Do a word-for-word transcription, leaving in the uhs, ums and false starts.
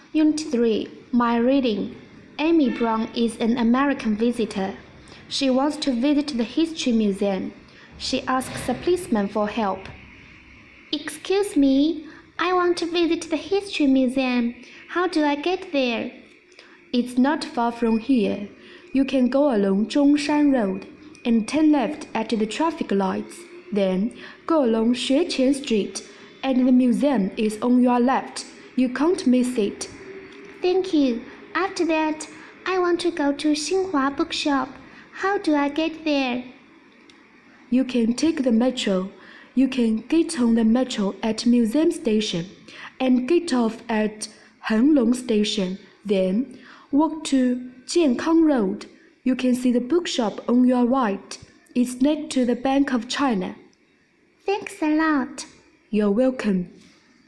Unit three. My reading. Amy Brown is an American visitor. She wants to visit the History Museum. She asks a policeman for help. Excuse me, I want to visit the History Museum. How do I get there? It's not far from here. You can go along Zhongshan Road and turn left at the traffic lights. Then go along Xueqian Street, and the museum is on your left. You can't miss it. Thank you. After that, I want to go to Xinhua Bookshop. How do I get there? You can take the metro. You can get on the metro at Museum Station and get off at Henglong Station. Then walk to Jiankang Road. You can see the bookshop on your right. It's next to the Bank of China. Thanks a lot. You're welcome.